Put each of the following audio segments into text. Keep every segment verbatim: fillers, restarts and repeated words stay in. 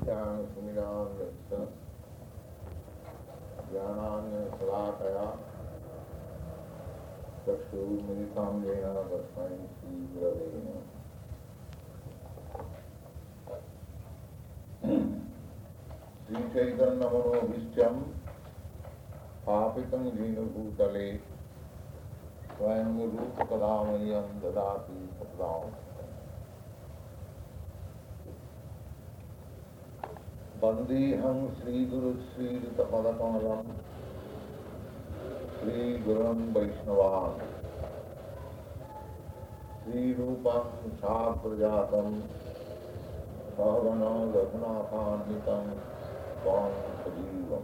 Nityan Sumiran Vetsa Jnananya Salakaya Chakshu Militam Jena Tasmai Sri Gurave Sri Chaitanya Manobhishyam Papitam Jena Bhutale Swayam Rupa Kadamayam Dadati Satdam Bandeham Sri Guru Sri Ritapadakamalam Sri Gurum Vaishnavan Sri Rupam Saprajatam Sahagana Raghunathanvitam Svam Sajivam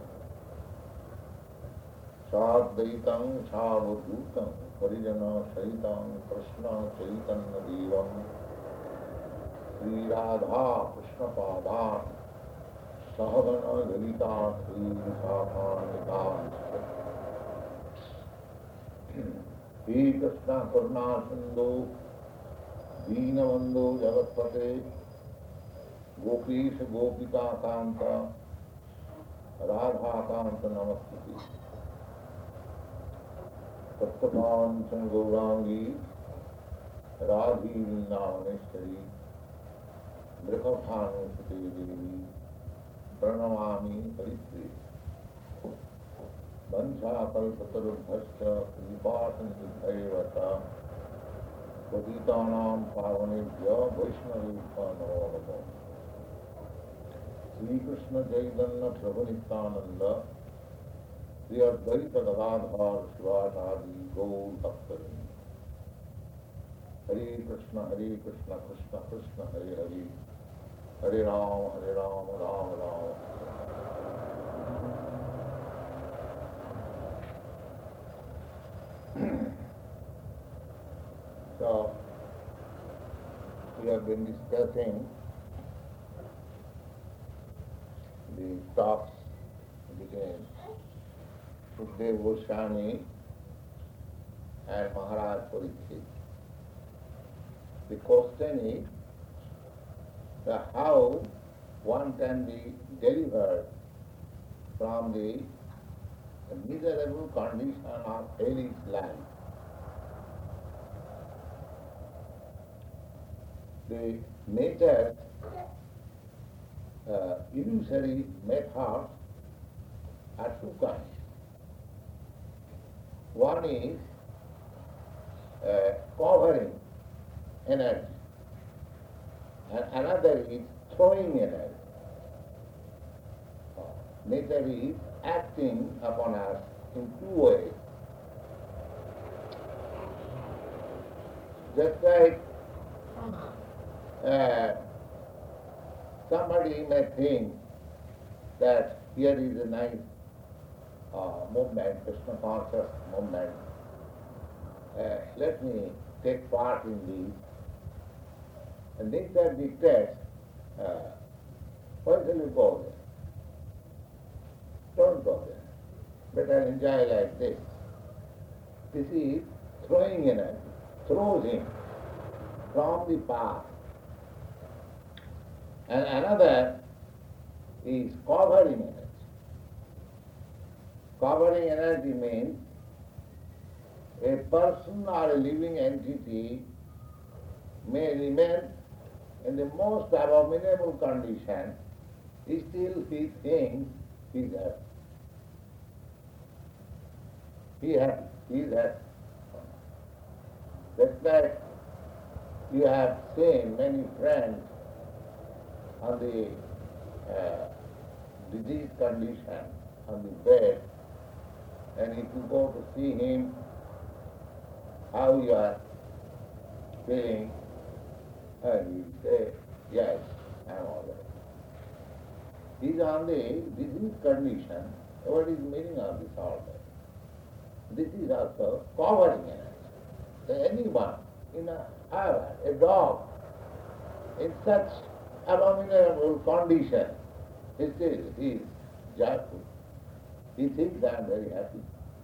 Sadvaitam Savadhutam Parijana Sahitam Krishna Chaitanya Devam Sri Radha Krishna Padam Sahagana Lalita Sri Visakhanvitam Sri Krishna Karuna Sindhu Deenabandhu Jagatpate Gopish Gopika Kanta Radha Kanta Namaskati Tattvanchan Gaurangi Radhi Vrindavaneshwari Brikabhanu Sute Devi Pranamami Haritri Vansha Kalpatarubhascha Kripatan Siddhaivata Patitanam Pavanebhya Vaishnavibhya Namo Namo Sri Krishna Chaitanya Prabhu Nityananda Sri Advaita Gadadhar Shivasadi Gaur Bhaktarin Hare Krishna Hare Krishna Krishna Krishna Hare Hare Hare Ram Hare Ram Ram Ram So, we have been discussing the talks between Sukadeva Goswami and Maharaj Parikshit. The question is that how one can be delivered from the miserable condition of hellish life. The nature uh, illusory methods are two kinds. One is uh, covering energy, and another is throwing energy. Nature is acting upon us in two ways. Just like uh, somebody may think that here is a nice uh, movement, Krishna conscious movement. Uh, let me take part in this. And nature dictates, uh, why shall you go there? Don't go there. Better enjoy like this. This is throwing energy, throws him from the path. And another is covering energy. Covering energy means a person or a living entity may remain in the most abominable condition, still he thinks he is happy. He is happy. He is happy. Just like you have seen many friends on the uh, disease condition, on the bed, and if you go to see him, how you are feeling, and you say, yes, I am all right. He is on the disease condition. What is the meaning of this all right? This is also covering energy. So anyone in a however, a dog in such abominable condition, still he is joyful. He thinks I am very happy.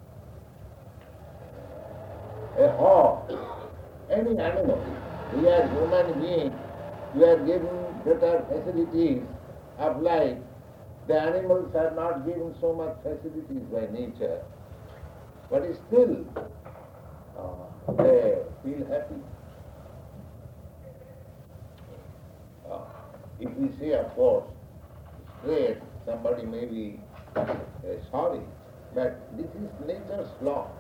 A hawk, any animal, we are human beings, we are given better facilities of life, the animals are not given so much facilities by nature, but still uh, they feel happy. Uh, if we say, of course, straight, somebody may be uh, sorry, but this is nature's law.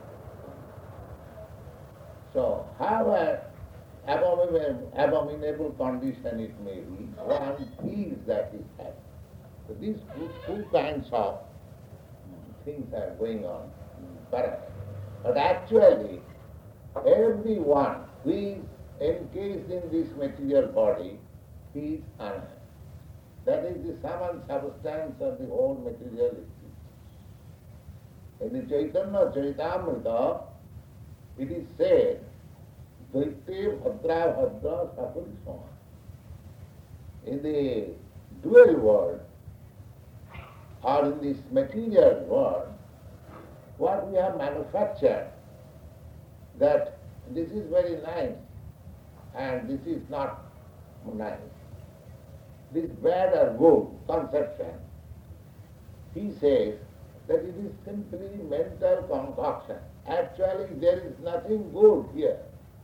So, however abominable, abominable condition it may be, one feels that is happy. So these two, two kinds of things are going on in parallel. But actually, everyone who is encased in this material body is unhappy. That is the sum and substance of the whole material existence. In the Chaitanya Charitamrita, it is said, Dvaite Bhadra Bhadra Sapurisoma. In the dual world, or in this material world, what we have manufactured, that this is very nice and this is not nice. This bad or good conception, he says that it is simply mental concoction. Actually, there is nothing good here.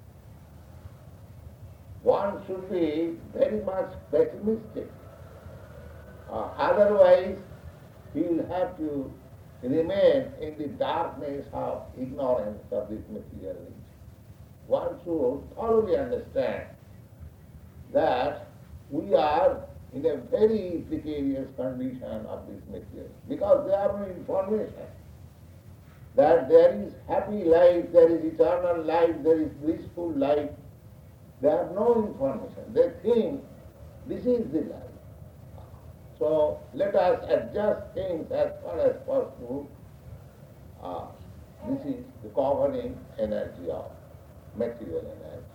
One should be very much pessimistic. Uh, otherwise, he will have to remain in the darkness of ignorance of this material nature. One should thoroughly understand that we are in a very precarious condition of this material, because there are no information that there is happy life, there is eternal life, there is blissful life. They have no information. They think this is the life. So let us adjust things as far as possible. Uh, this is the governing energy of material energy.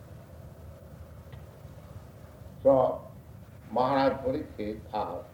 So Maharaj Parikshit asked,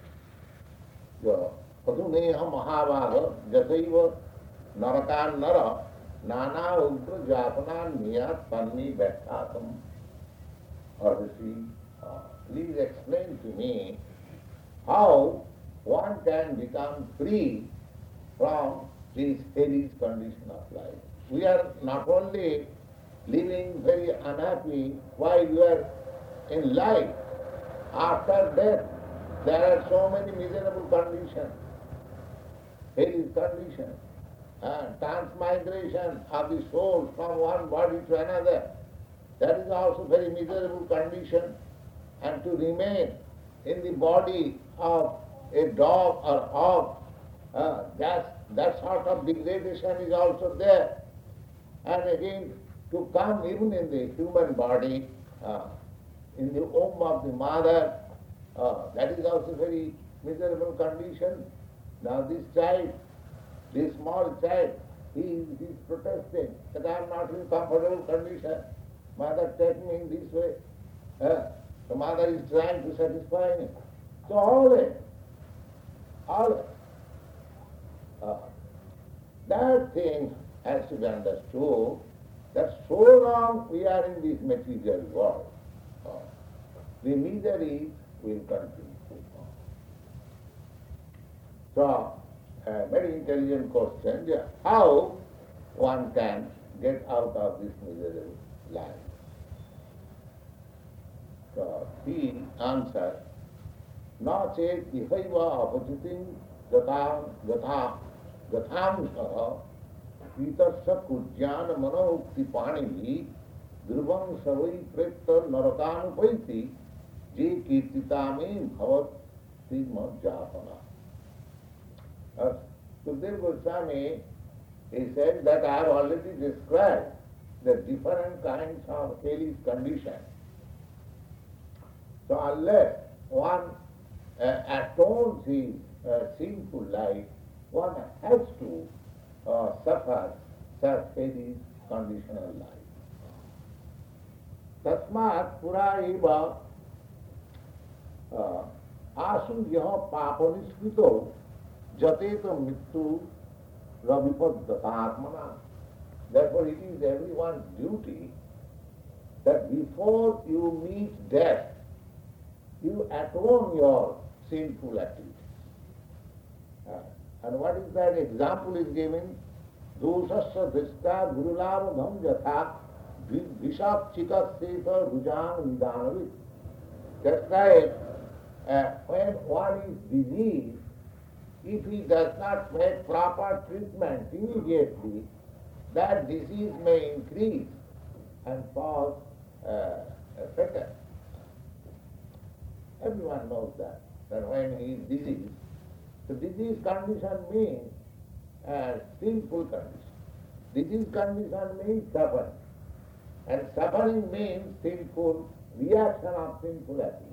Paduneha Mahabhaga Jasaiva Narakan Nara Nana Ugra Japana Niyat Panni Bhattatam. Arvasi, uh, please explain to me how one can become free from this Hades condition of life. We are not only living very unhappy while we are in life, after death there are so many miserable conditions, Hades conditions, and transmigration of the soul from one body to another. That is also very miserable condition, and to remain in the body of a dog or hog, uh, that, that sort of degradation is also there. And again, to come even in the human body, uh, in the womb of the mother, uh, that is also very miserable condition. Now this child, this small child, he is protesting that I am not in comfortable condition. Mother, take me in this way. Uh, the mother is trying to satisfy me. So always, always, uh, that thing has to be understood, that so long we are in this material world, uh, the misery will continue. So, a very intelligent question, how one can get out of this miserable life? So he answered, Na chet ihaiva apachitim gatam gatam gatam saha pitasya kujyana manoukti panihi dhruvam savai pretta narakanupaiti je kirtitame bhavat srimad japana. Uh, Sukadeva Goswami, he said that I have already described the different kinds of hellish conditions. So unless one uh, atones his uh, sinful life, one has to uh, suffer such hellish conditional life. Tasmat pura eva asu yaha papaniskrito jateta mittu ravipaddatatmana. Therefore it is everyone's duty that before you meet death, you atone your sinful activities. Uh, and what is that example is given? Dosasya dhista gurulabham jatha vishakchika seta rujang nidanavit. Just like uh, when one is diseased, if he does not make proper treatment immediately, that disease may increase and cause uh, fatal. Everyone knows that, that when he is diseased, the disease condition means uh, sinful condition. Disease condition means suffering. And suffering means sinful reaction of sinful activity.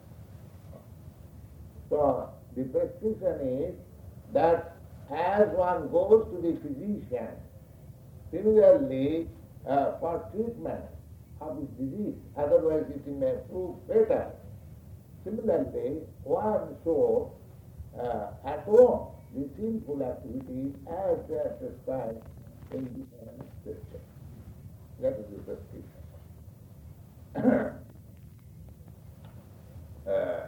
So the prescription is that as one goes to the physician, similarly uh, for treatment of this disease, otherwise it may prove fatal. Similarly, one should uh, atone the sinful activities as they are prescribed in the scripture. That is the prescription. uh,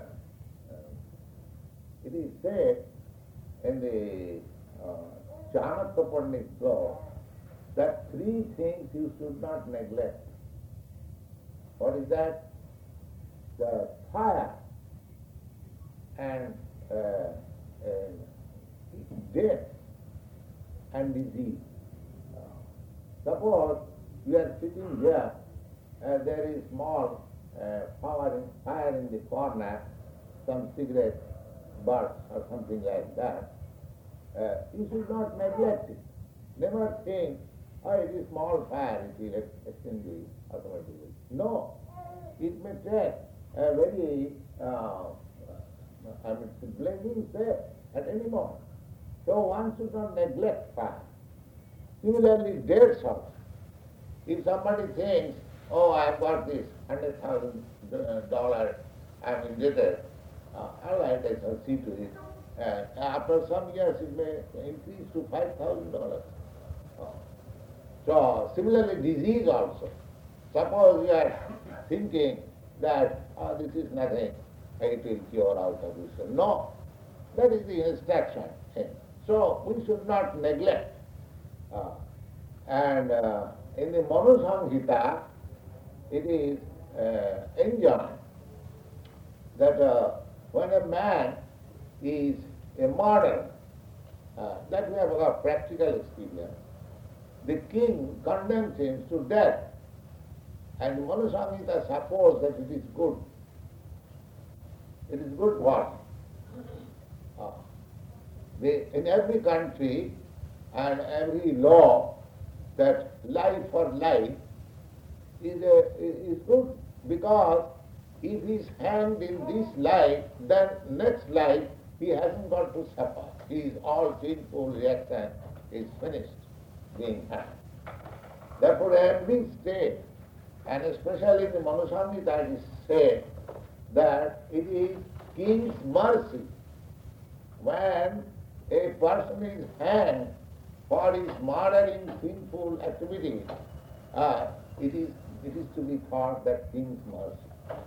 It is said in the uh, Chanakya Pandit's law that three things you should not neglect. What is that? The fire and uh, uh, death and disease. Uh, suppose you are sitting here, uh, there is small uh, fire, in, fire in the corner, some cigarette butt or something like that, uh, you should not neglect it. Never think, oh, it is small fire, it will extinguish automatically. No, it may take a very, uh, I mean, blazing there at any moment. So one should not neglect fire. Similarly, debts also. If somebody thinks, oh, I have got this one hundred thousand dollars, I am indebted, Uh, all right, I shall see to it. And after some years, it may increase to five thousand dollars. Uh, so, similarly, disease also. Suppose you are thinking that, oh, this is nothing, it will cure out of this. No, that is the instruction. So, we should not neglect. Uh, and uh, in the Manu Samhita, it is uh, enjoined that uh, when a man is a modern, uh, that we have got practical experience, the king condemns him to death, and Manu Samhita supports that it is good. It is good what? Uh, the, in every country and every law, that life for life is, a, is good, because if he is hanged in this life, then next life he hasn't got to suffer. His all sinful reaction is finished being hanged. Therefore, every state, and especially in the Manu Samhita, it is said that it is king's mercy when a person is hanged for his murdering sinful activity. Uh, it is it is to be thought that king's mercy.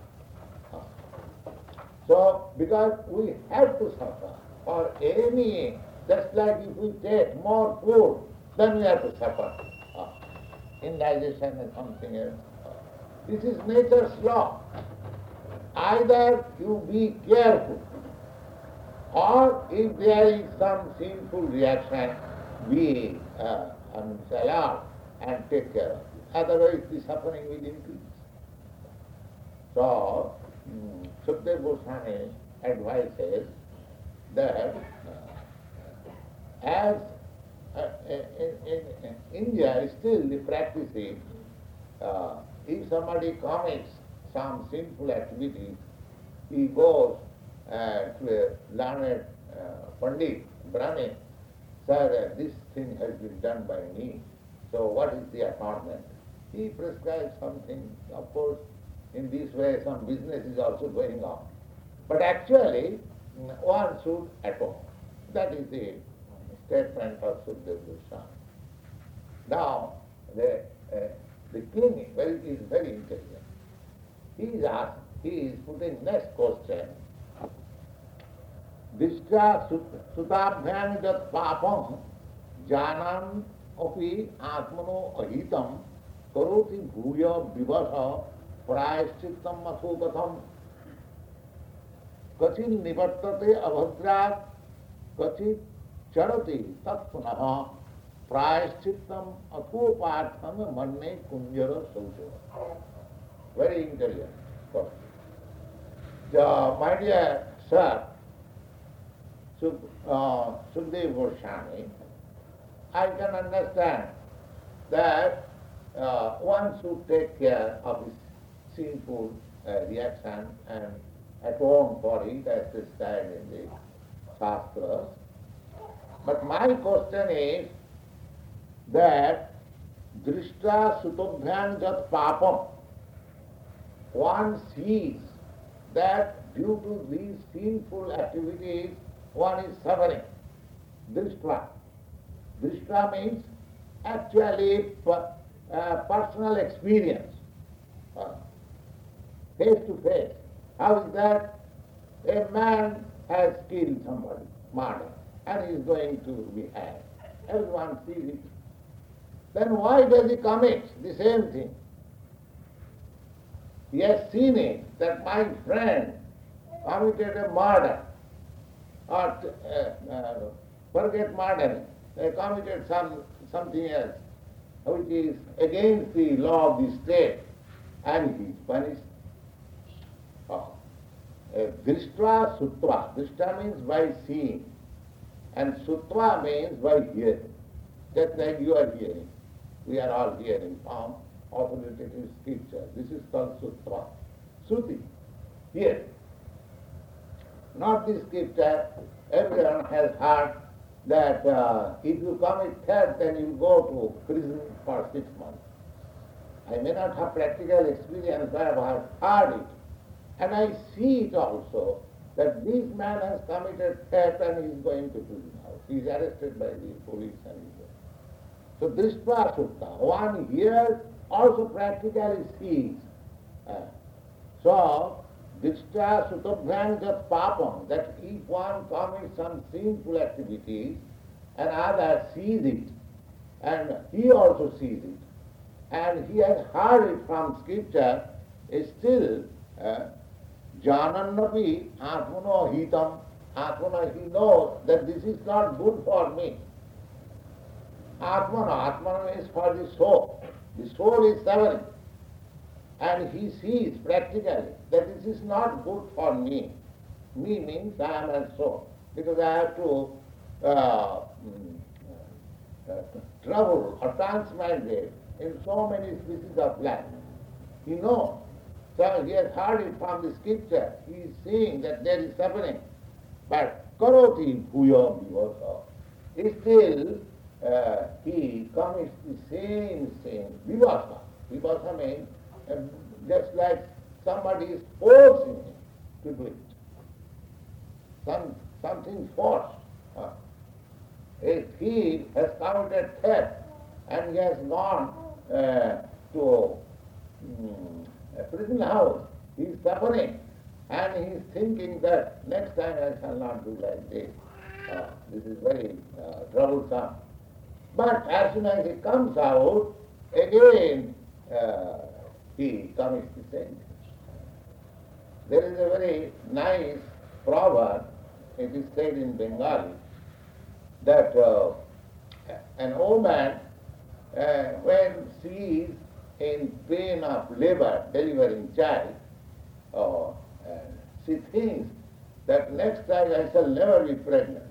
So, because we have to suffer for any, just like if we take more food, then we have to suffer. Uh, indigestion and something else. Uh, this is nature's law. Either you be careful, or if there is some sinful reaction, be uh, alert and take care of it. Otherwise the suffering will increase. So, um, Sukdev Goswami advises that uh, as uh, in, in, in India still the practice is, uh, if somebody commits some sinful activity, he goes uh, to a learned uh, Pandit, Brahmin, sir, uh, this thing has been done by me, so what is the atonement? He prescribes something, of course, in this way some business is also going on. But actually, one should atone. That is the statement of Sukdev Goswami. Now, the, uh, the king is very, is very intelligent. He is asked, he is putting next question. Dishta sutabhyam jat papam janam api atmano ahitam karoti bhuya vivasa prayashchittam matho katham kachil nivartate abhadrat kachit charati tat punaha prayashchittam athopartham manne kunjara saucha. Very intelligent person. The, my dear sir, Suk, uh, Sukdev Goswami, I can understand that uh, one should take care of his sinful uh, reaction and atone for it as described in the Shastras. But my question is that drishta sutobhyam jat papam, one sees that due to these sinful activities one is suffering. Drishta. Drishta means actually per, uh, personal experience, uh, face to face. How is that? A man has killed somebody, murder, and he is going to be hanged. Everyone sees it. Then why does he commit the same thing? He has seen it, that my friend committed a murder, or uh, uh, forget murdering, they committed some something else, which is against the law of the state, and he is punished. Oh. Uh, Drishta sutva. Drishta means by seeing, and sutva means by hearing. Just like you are hearing. We are all hearing from authoritative scripture. This is called sutva. Suti, hear. Not the scripture. Everyone has heard that uh, if you commit theft, then you go to prison for six months. I may not have practical experience, but I have heard it. And I see it also, that this man has committed theft and he is going to prison house. He is arrested by the police and he goes. So drishta sutta, one hears, also practically sees. Uh, so, drishta sutabhyam jat papam, that if one commits some sinful activities, and other sees it, and he also sees it, and he has heard it from scripture, is still uh, janannapi atmano hitam, atmana, he knows that this is not good for me. Atmana, Atmana is for the soul. The soul is suffering. And he sees practically that this is not good for me. Me means I am a soul. Because I have to uh, uh, travel or transmigrate in so many species of life. He knows. So he has heard it from the scripture. He is seeing that there is suffering. But karoti bhuya vivasa. Still, Uh, he commits the same sin, vivasa. Vivasa means uh, just like somebody is forcing him to do it. Some, something forced. Uh, if he has committed theft and he has gone uh, to um, a prison house, he is suffering and he is thinking that next time I shall not do like this. Uh, this is very uh, troublesome. But as soon as he comes out, again uh, he commits the same. There is a very nice proverb, it is said in Bengali, that uh, an woman, uh, when she is in pain of labor, delivering child, uh, uh, she thinks that next time I shall never be pregnant.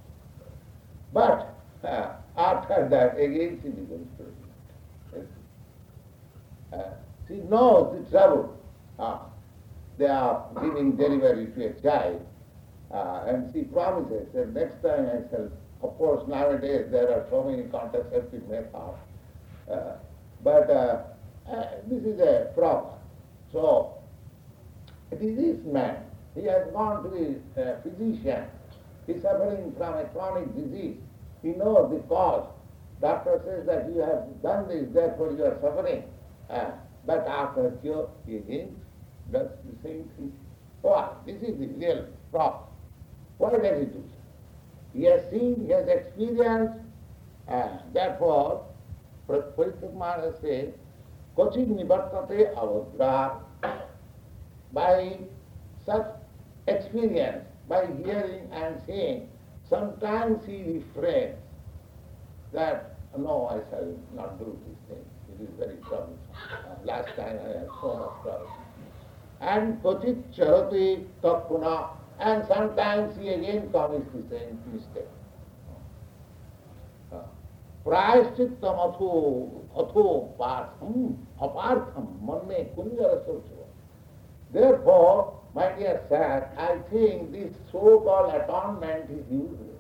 But uh, after that, again she becomes pregnant. Uh, she knows the trouble. Uh, they are giving delivery to a child, uh, and she promises that next time I shall, of course nowadays there are so many contraceptive methods, uh, but uh, uh, this is a problem. So, a diseased man, he has gone to the uh, physician, he is suffering from a chronic disease. He knows the cause. Doctor says that you have done this, therefore you are suffering. Uh, but after cure, he again does the same thing. Why? This is the real problem. Why does he do so? He has seen, he has experienced, and therefore, Parikshit Maharaj says, Kochid nivartate avadra. By such experience, by hearing and seeing, sometimes he refrains that, no, I shall not do this thing. It is very troublesome. Uh, last time I had so much trouble. And Kochit charati takpuna, and sometimes he again commits the same mistake. प्रायश्चित्तम अथो अथो पार्थम apartham manne kunjara sochava. Therefore, my dear sir, I think this so-called atonement is useless.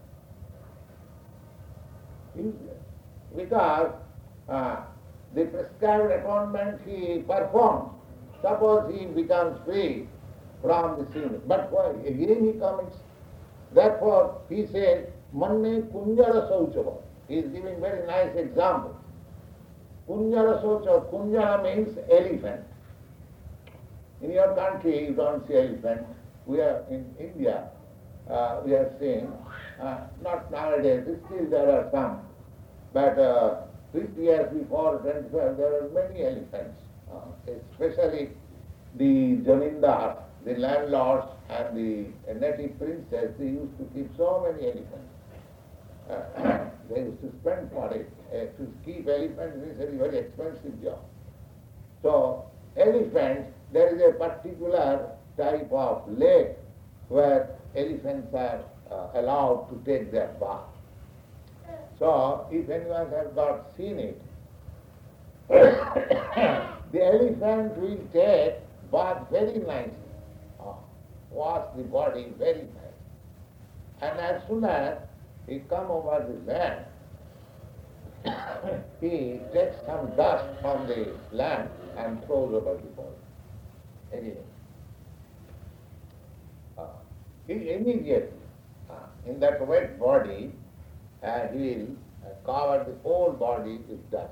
Useless. Because uh, the prescribed atonement he performs, suppose he becomes free from the sin, but why? Again he commits. Therefore, he says, manne kunjara sochava. He is giving very nice example. Kunjara socha, kunjara means elephant. In your country you don't see elephant. We are in India, uh, we are seeing, uh, not nowadays, still there are some, but uh, fifty years before, twenty-five, there were many elephants, uh, especially the zamindars, the landlords and the native princes, they used to keep so many elephants. Uh, they used to spend for it. Uh, to keep elephants is a very expensive job. So, elephants, there is a particular type of lake where elephants are uh, allowed to take their bath. So, if anyone has not seen it, the elephant will take bath very nicely, uh, wash the body very nice. And as soon as he come over the land, he takes some dust from the land and throws over the body. Anyway, uh, he immediately, uh, in that wet body, uh, he will uh, cover the whole body with dust.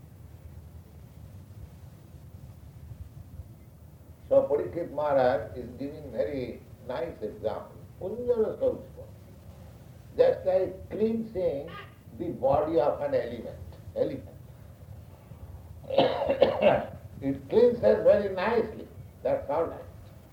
So Parikshit Maharaj is giving very nice example. Kunjara Sauchva. Just like cleansing the body of an elephant. elephant. It cleanses very nicely, that's all right.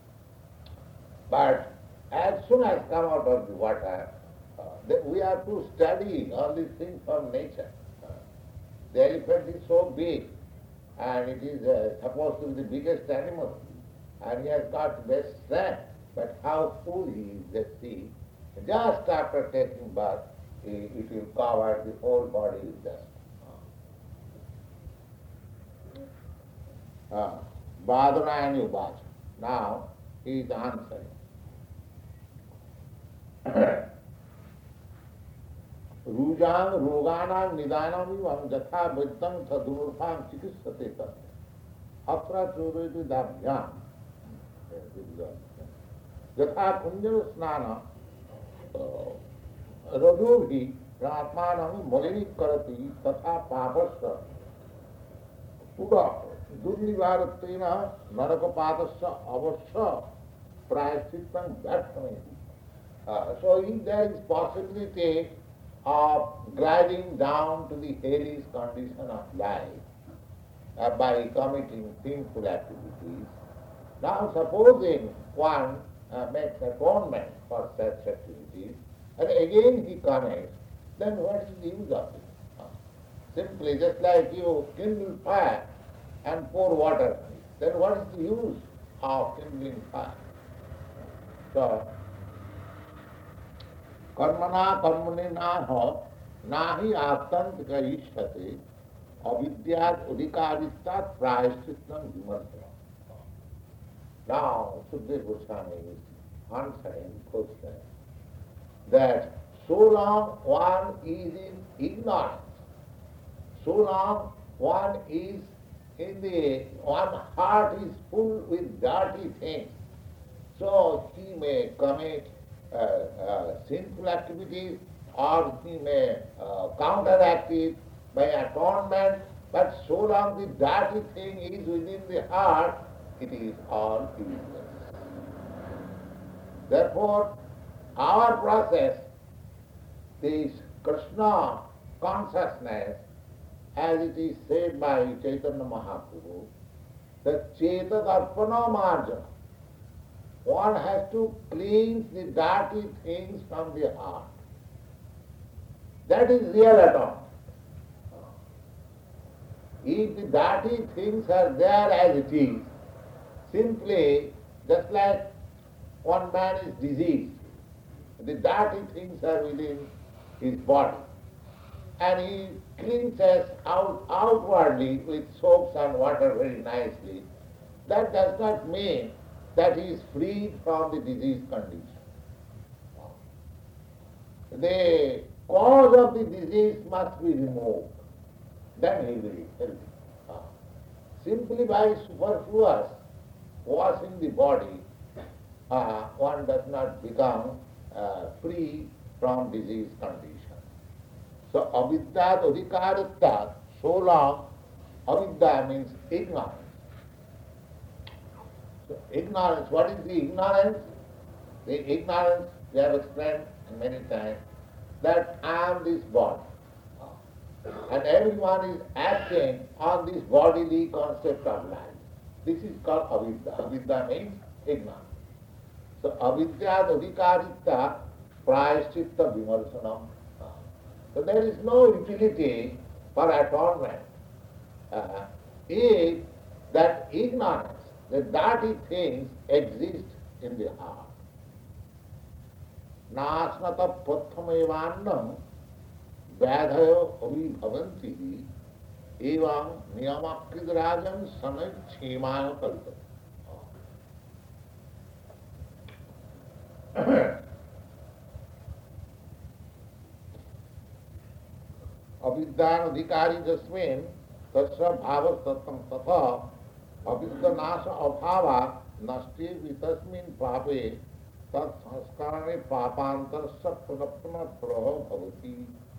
But as soon as come out of the water, uh, we have to study all these things from nature. Uh, the elephant is so big, and it is uh, supposed to be the biggest animal, and he has got best strength, but how full he is, just see. Just after taking bath, it will cover the whole body with dust. Uh, Badhanayani Uvacha. Now he is answering. Rujang Roganam Nidanam Ivam Jatha Viddam Tadurtham Chikissate Tat. Atra Churiti Dabhyam. Jatha Kunjara Snana. Rajobhi Ratmanam Malini Karati Tatha Papasya Sudha Durnivaratena Narakapadasya Avasya Prayaschitam Vyarthameti. So if there is possibility of gliding down to the Hades condition of life uh, by committing sinful activities, now supposing one uh, makes atonement for such activities, and again he commits, then what is the use of it? Uh, simply, just like you kindle fire and pour water, then what is the use of kindling fire? So, karmana karmani naha nahi atantika ishate avidyat udikaristat prayashchitam vimartana. Now, Sukadeva Goswami is answering question that so long one is in ignorance, so long one is in the, one heart is full with dirty things, so he may commit uh, uh, sinful activities or he may uh, counteract it by atonement, but so long the dirty thing is within the heart, it is all useless. Therefore, our process, this Krishna consciousness, as it is said by Chaitanya Mahaprabhu, the Chetadarpana marjana. One has to cleanse the dirty things from the heart. That is real atonement. If the dirty things are there as it is, simply just like one man is diseased, the dirty things are within his body, and he cleanses out outwardly with soaps and water very nicely, that does not mean that he is freed from the disease condition. The cause of the disease must be removed, then he will be healthy. Simply by superfluous washing the body, uh, one does not become uh, free from disease condition. So avidyat adhikarityat, so long avidya means ignorance. So ignorance, what is the ignorance? The ignorance, we have explained many times, that I am this body. And everyone is acting on this bodily concept of life. This is called avidya. Avidya means ignorance. So avidyat adhikaritya prayaschitta vimarsanam. So there is no utility for atonement uh, if that ignorance, the dirty things exist in the heart. Nasnata pathamevannam vyadhayo abhibhavanti evam niyamakridrajam sanachemaya kalpati. अविद्यान अधिकारी जस्मिन तस्य भाव तत्म तथा अविद्यानाश अभावा नष्टे वितस्मिन पापे तत्संस्कारणे पापांतरस्य पुनः प्रह भवति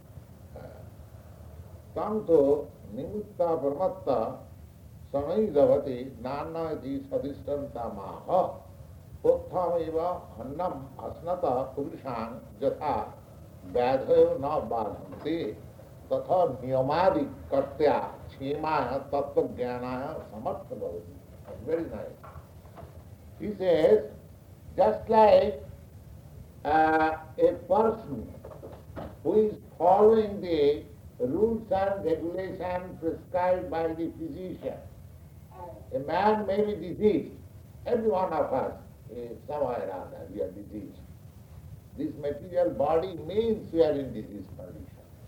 तम तो निमित्ता परमत्ता समयिदवति नानादि सदिष्टंता माह उत्थमेव अन्नम अस्नता पुरुषान् यथा व्याधयो न बाधन्ते तथा नियमादि कर्त्या क्षेमाय तत्व ज्ञानाय समर्थ भवति. Very nice. He says, just like uh, a person who is following the rules and regulations prescribed by the physician, a man may be diseased. Every one of us is somewhere or other we are diseased. This material body means we are in disease condition.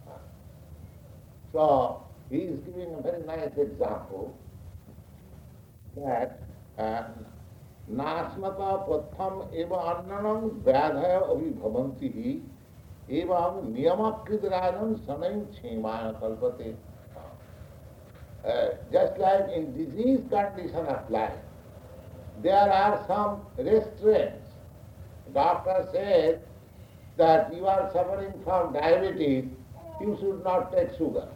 So, he is giving a very nice example that nasmata patham eva annanam vyadhaya abhibhavanti evam niyamakridrajam sanayam chemaya kalpate. Just like in disease condition of life, there are some restraints. Doctor says that you are suffering from diabetes, you should not take sugar.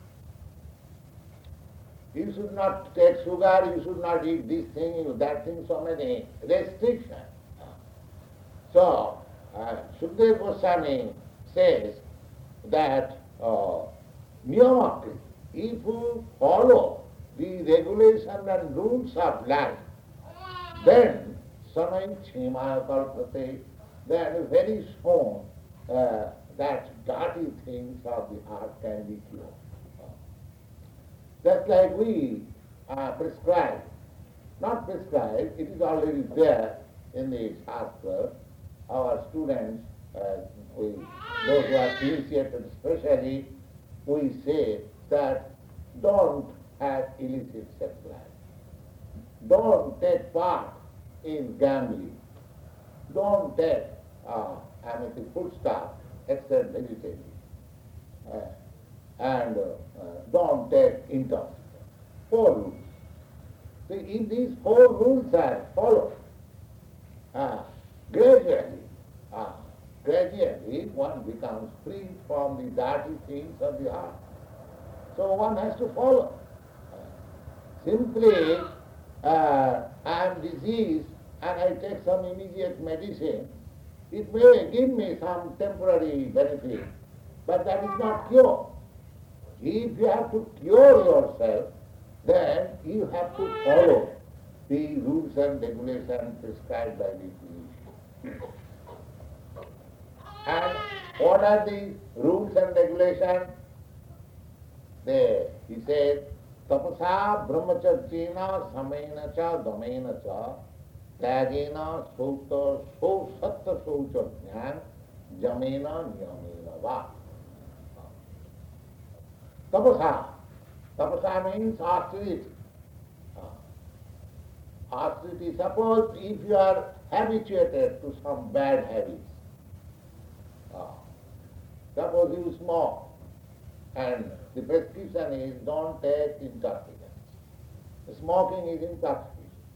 You should not take sugar, you should not eat this thing, that thing, so many restrictions. So, uh, Sukadeva Goswami says that uh, niyamakri, if you follow the regulation and rules of life, then sanay chemaya kalpate, then very soon uh, that dirty things of the heart can be cured. Just like we uh, prescribe, not prescribe, it is already there in the Shastra. Our students, uh, we, those who are initiated especially, we say that don't have illicit sex life. Don't take part in gambling. Don't take, uh, I mean, the food stuff except vegetarian. Uh, and uh, uh, don't take intoxicants. Four rules. So if these four rules are followed, uh, gradually, uh, gradually one becomes free from the dirty things of the heart. So one has to follow. Uh, simply, uh, I am diseased and I take some immediate medicine, It may give me some temporary benefit, but that is not cure. If you have to cure yourself, then you have to follow the rules and regulations prescribed by the physician. And what are the rules and regulations? There, he says, tapasa brahmacharjena samena cha damena cha tyagena sauta sau satta saucha jnana jamena niyamena va. Tapasa. Tapasa means austerity. Austerity. Suppose if you are habituated to some bad habits, suppose you smoke, and the prescription is don't take intoxicants. Smoking is intoxication.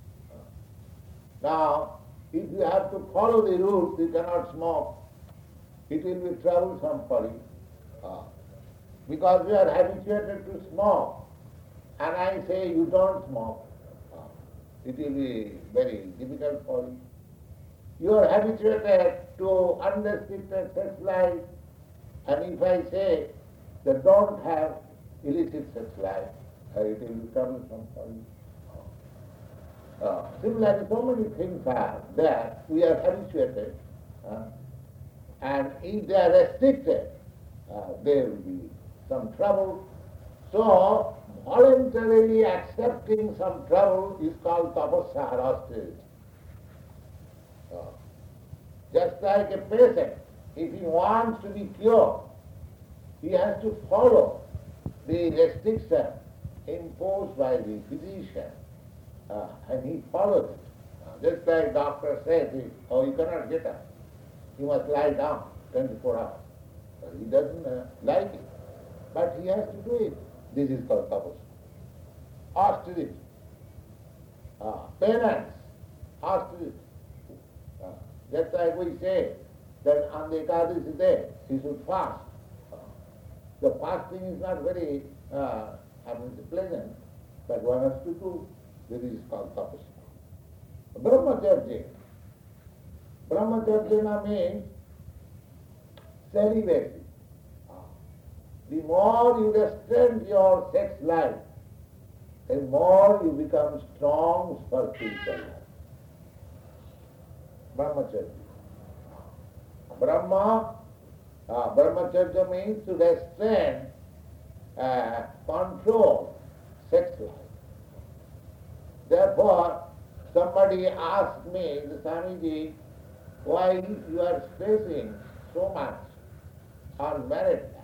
Now, if you have to follow the rules, you cannot smoke. It will be troublesome for you. Uh, because you are habituated to smoke, and I say you don't smoke, uh, it will be very difficult for you. You are habituated to unrestricted sex life, and if I say that don't have illicit sex life, uh, it will be troublesome for you. Uh, similarly, so many things are there, we are habituated, uh, and if they are restricted, uh, there will be some trouble. So, voluntarily accepting some trouble is called tapasya or austerity. Uh, just like a patient, if he wants to be cured, he has to follow the restriction imposed by the physician, uh, and he follows it. Uh, just like doctor says, oh, you cannot get up, you must lie down twenty-four hours. Uh, he doesn't uh, like it, but he has to do it. This is called tapasya. Austerity, uh, penance, austerity. Uh, just like we say that on the Ekadasi day, he should fast. Uh, the fasting is not very uh, I mean, pleasant, but one has to do. This is called tapasya. Brahmacharya. Brahmacharya means celibacy. The more you restrain your sex life, the more you become strong for spiritual life. Brahmacharya. Brahma, uh, Brahmacharya means to restrain, uh, control sex life. Therefore, somebody asked me, the Swamiji, why you are stressing so much on marriage life?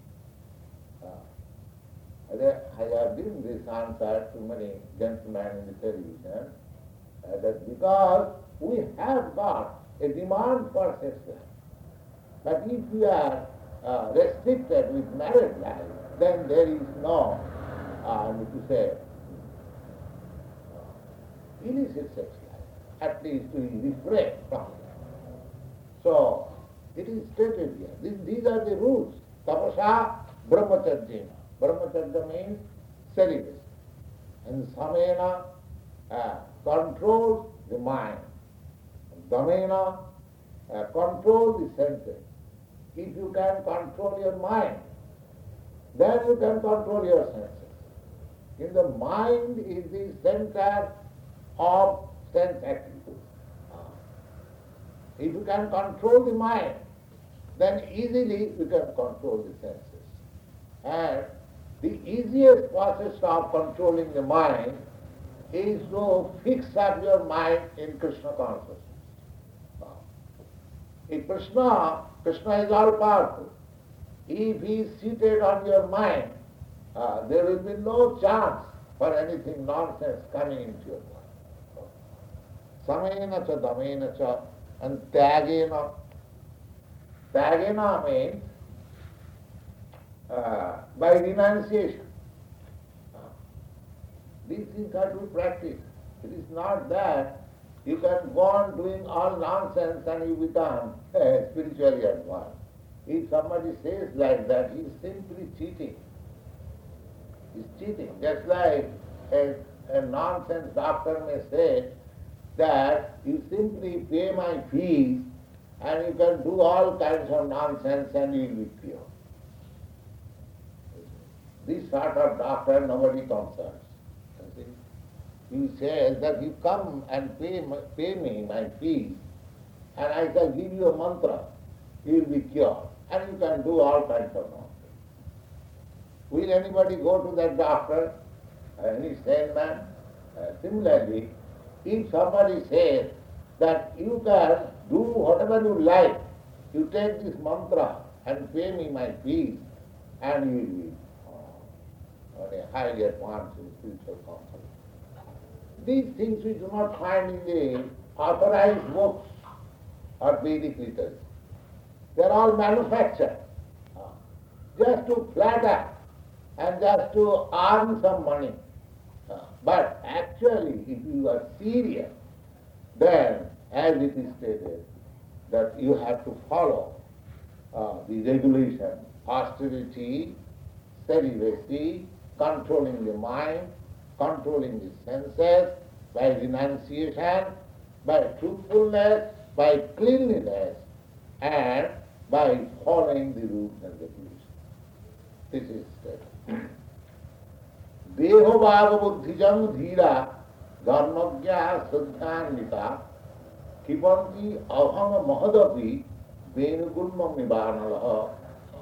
I have given this answer to many gentlemen in the television, uh, that because we have got a demand for sex life, but if we are uh, restricted with marriage life, then there is no, uh, to say, uh, illicit sex life, at least we refrain from it. So, it is stated here. These, these are the rules. Tapasa brahmacharya. Brahmacharya means celibacy. And samena uh, controls the mind. Damena uh, controls the senses. If you can control your mind, then you can control your senses. In the mind is the center of sense activity. If you can control the mind, then easily you can control the senses. And the easiest process of controlling the mind is to fix up your mind in Krishna consciousness. If Krishna, Krishna is all powerful. If he is seated on your mind, uh, there will be no chance for anything nonsense coming into your mind. Samena cha damena cha and tyagena. Tyagena means uh, by renunciation. Uh, these things are to be practiced. It is not that you can go on doing all nonsense and you become uh, spiritually advanced. If somebody says like that, he is simply cheating. He is cheating. Just like a, a nonsense doctor may say that you simply pay my fees and you can do all kinds of nonsense and you will be pure. This sort of doctor nobody concerns. You see? He says that you come and pay, my, pay me my fees, and I shall give you a mantra, you will be cured, and you can do all kinds of nonsense. Will anybody go to that doctor, any sane man? Uh, similarly, if somebody says that you can do whatever you like, you take this mantra and pay me my fees, and you will be uh, on a highly advanced spiritual counsel. These things we do not find in the authorized books or Vedic literature. They are all manufactured uh, just to flatter and just to earn some money. Uh, but actually, if you are serious, then, as it is stated, that you have to follow uh, the regulation, austerity, celibacy, controlling the mind, controlling the senses, by renunciation, by truthfulness, by cleanliness, and by following the rules and regulations. This is stated. Deho bhava buddhijam dhira dharmagya sadhanita kipanti aham mahadapi venugulma nibanalaha.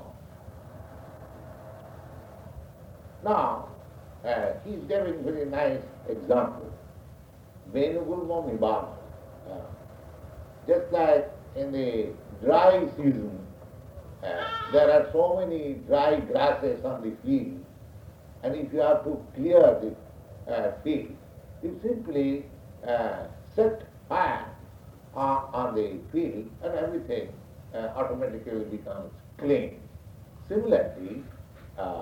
Now, uh, he is giving very nice example. Venugulma nibana. Uh, just like in the dry season, uh, there are so many dry grasses on the field, and if you have to clear the uh, field, you simply uh, set fire uh, on the field and everything uh, automatically becomes clean. Similarly, uh,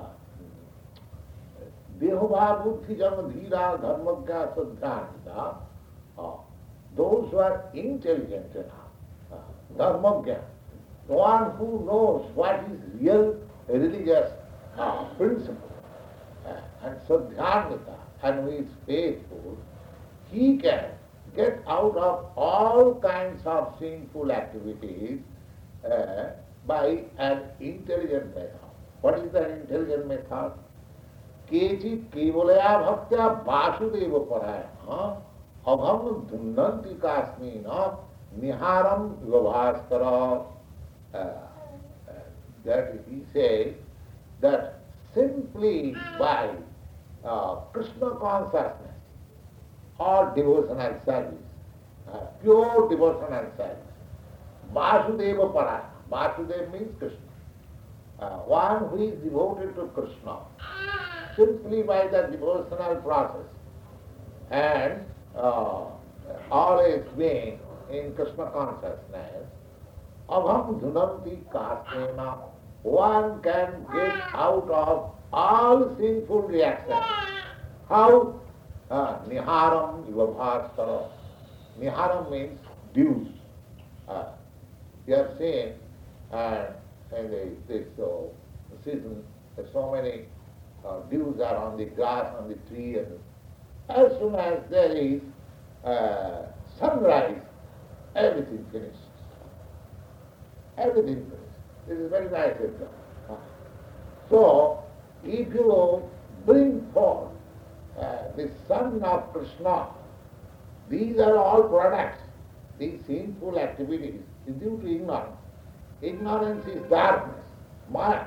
Dehoba buddhi jam dhira dharmagya sadhanita, those who are intelligent enough, uh, dharmagya, the one who knows what is real religious uh, principle, uh, and sadhanita, and who is faithful, he can get out of all kinds of sinful activities uh, by an intelligent method. What is that intelligent method? Kechit kevalaya bhaktya vasudeva parayana abham dhunnanti kasmina niharam vibhaskara. That he says that simply by uh, Krishna consciousness or devotional service, uh, pure devotional service, Vasudeva parayana. Vasudeva means Krishna. Uh, one who is devoted to Krishna, simply by the devotional process and uh, always being in Krishna consciousness, abham dhunanti kasmena, one can get out of all sinful reactions. How? Uh, niharam ivabhaskara. Niharam means dews. Uh, you have seen uh, in the, this uh, season, there's so many uh, dews are on the grass, on the tree, and as soon as there is uh, sunrise, everything finishes. Everything finishes. This is very nice example. So, if you bring forth uh, the son of Krishna, these are all products. These sinful activities is due to ignorance. Ignorance is darkness, Maya.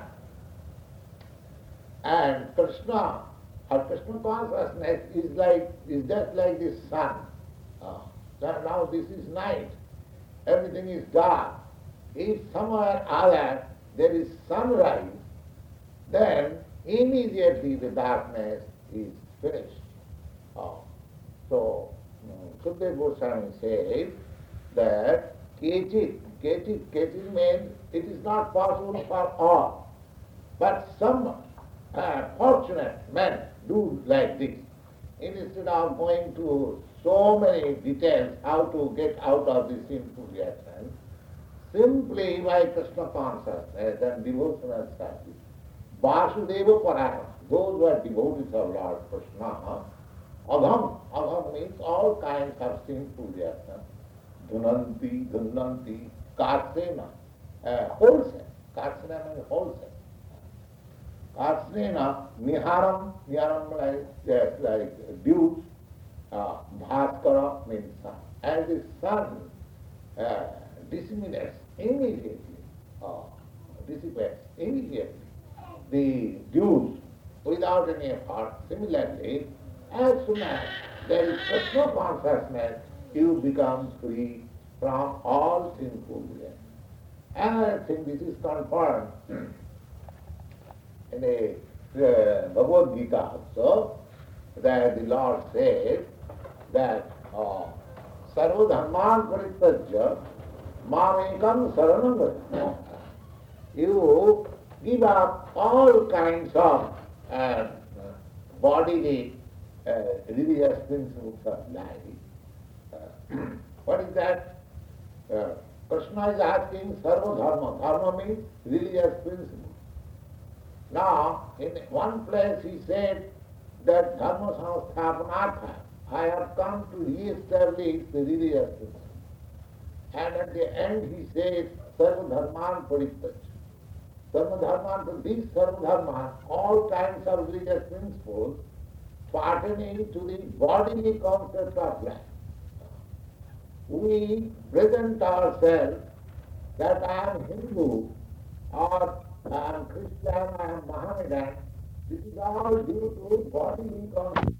And Krishna, or Krishna consciousness is like is just like the sun. Uh, now this is night. Everything is dark. If somewhere other there is sunrise, then immediately the darkness is finished. Uh, so, Sukadeva Goswami says that Kechit, Kechit, Kechit means it is not possible for all. But some uh, fortunate men do like this. Instead of going to so many details how to get out of the sinful reaction, simply by Krishna consciousness and devotional service, Vasudeva Parayana, those who are devotees of Lord Krishna, Adham, Adham means all kinds of sinful reactions, Dhunanti, Dhunanti, karsena, uh, wholesale. Karsena means wholesale. Karsena, niharam, niharam like, yes, like dews, uh, bhaskara means sun. As the sun uh, disseminates immediately, uh, dissipates immediately the dews without any effort. Similarly, as soon as there is Krishna consciousness, you become free from all sinful behavior. And I think this is confirmed in a uh, Bhagavad Gita also, that the Lord says that uh, Sarva Dharman Parityajya Mamekam Saranam Vrajya. You give up all kinds of uh, bodily uh, religious principles of life. Uh, what is that? Uh, Krishna is asking Sarva Dharma. Dharma means religious principle. Now, in one place he said that Dharma Samsthapanartha, I have come to re-establish the religious principle. And at the end he says, Sarva Dharman Parityajya. Sarva Dharman, these Sarva Dharman, all kinds of religious principles pertaining to the bodily concept of life. We present ourselves that I am Hindu or I am Christian, I am Mohammedan. This is all due to bodily concept.